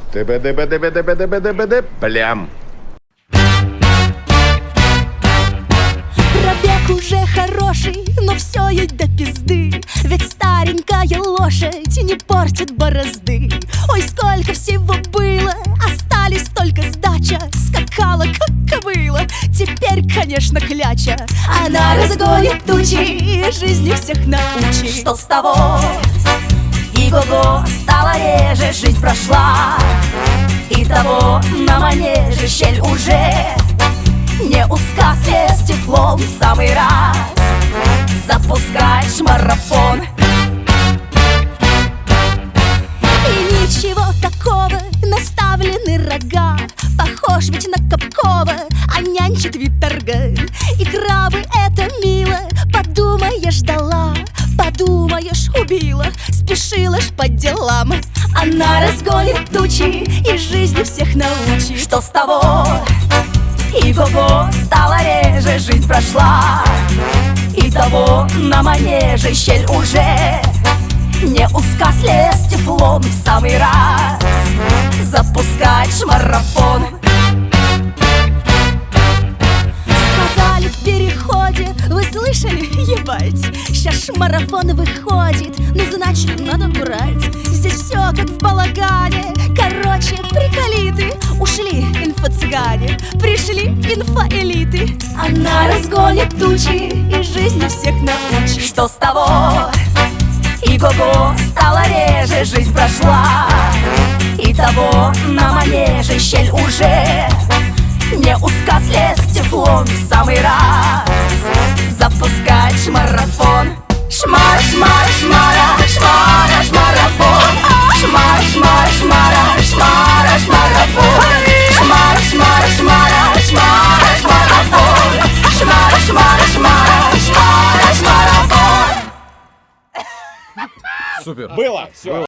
Блям. Пробег уже хороший, но все ей до пизды. Ведь старенькая лошадь не портит борозды. Ой, сколько всего было, остались только сдача. Скакала, как кобыла, теперь, конечно, кляча. Она разгонит тучи и жизни всех научит. Что с того? И-го-го, стала реже, жизнь прошла. И того на манеже щель уже не узка, с теплом в самый раз запускать марафон. И ничего такого, наставлены рога. Похож ведь на Капкова, а нянчит вид торга. И крабы это мило, подумаешь, дала, подумаешь, убила, спешила ж по делам. Она разгонит тучи и жизни всех научит. Что с того? И-го-го, стала реже, жизнь прошла. И того на манеже щель уже не узка, слез теплом в самый раз запускать марафон. Сказали в переходе, вы слышали, ебать? Сейчас марафон выходит, ну значит надо брать. Здесь все как в балагане, короче, приколиты. Ушли инфо-цыгане, пришли инфо-элиты. Она разгонит тучи и жизни всех научит. Что с того? И-го-го, стала реже, жизнь прошла. И того на манеже щель уже не узка, слез теплом в самый раз запускать марафон. Шмара, шмара, шмара, шмара, шмарафон. Шмара, шмара, шмара, шмара, шмарафон. Шмара, шмара, шмара, шмара, шмарафон. Шмара, шмара, шмара, шмара, шмарафон. Супер. Было. Все.